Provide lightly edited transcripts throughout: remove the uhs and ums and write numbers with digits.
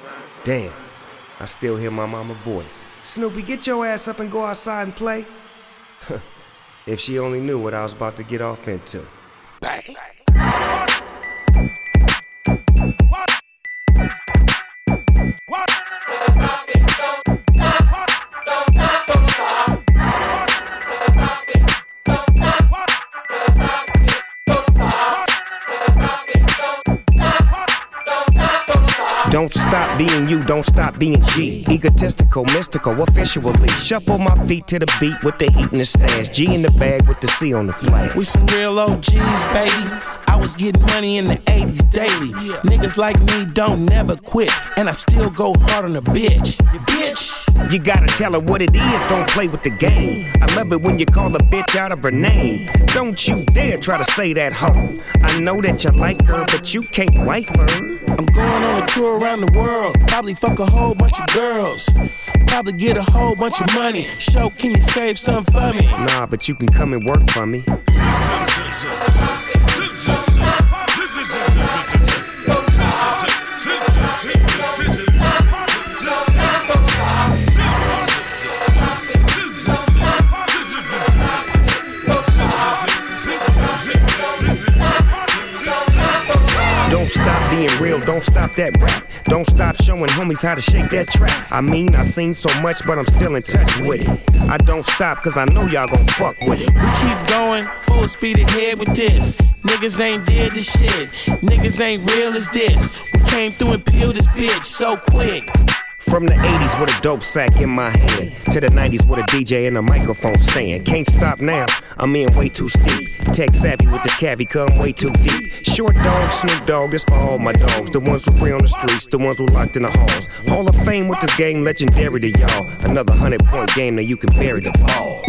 Damn, I still hear my mama's voice. Snoopy, get your ass up and go outside and play. If she only knew what I was about to get off into. Bang. Don't stop being you, don't stop being G. Egotistical, mystical, officially. Shuffle my feet to the beat with the heat and the stash. G in the bag with the C on the flag. We some real OGs, baby. I was getting money in the 80s daily. Niggas like me don't never quit, and I still go hard on a bitch. Bitch. You gotta tell her what it is, don't play with the game. I love it when you call a bitch out of her name. Don't you dare try to say that hoe. I know that you like her, but you can't wife her. I'm going on a tour around the world. Probably fuck a whole bunch of girls. Probably get a whole bunch of money. Show, can you save some for me? Nah, but you can come and work for me. Don't stop being real, don't stop that rap. Don't stop showing homies how to shake that trap. I mean, I seen so much, but I'm still in touch with it. I don't stop, cause I know y'all gon' fuck with it. We keep going, full speed ahead with this. Niggas ain't dead to shit. Niggas ain't real as this. We came through and peeled this bitch so quick. From the 80s with a dope sack in my hand, to the 90s with a DJ and a microphone stand. Can't stop now, I'm in way too steep. Tech savvy with this cavi, come way too deep. Short dog, Snoop Dogg, this for all my dogs. The ones who free on the streets, the ones who locked in the halls. Hall of Fame with this game, legendary to y'all. Another 100-point game, now you can bury the ball.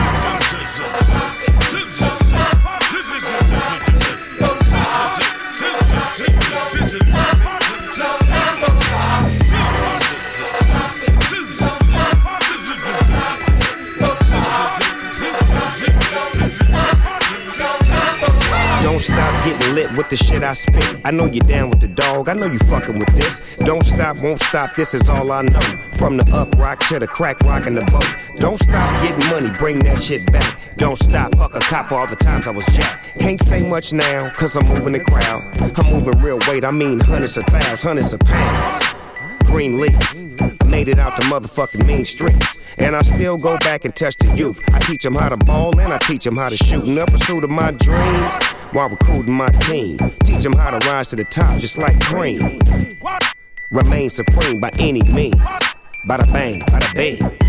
Don't stop getting lit with the shit I spit. I know you down with the dog, I know you fucking with this. Don't stop, won't stop, this is all I know. From the up rock to the crack rock in the boat. Don't stop getting money, bring that shit back. Don't stop, fuck a cop for all the times I was jacked. Can't say much now, cause I'm moving the crowd. I'm moving real weight, I mean hundreds of thousands, hundreds of pounds. Green leaves, I made it out the motherfucking mean streets. And I still go back and touch the youth. I teach them how to ball and I teach them how to shoot. In the pursuit of my dreams, while recruiting my team. Teach them how to rise to the top just like cream. Remain supreme by any means. Bada bang, bada bang.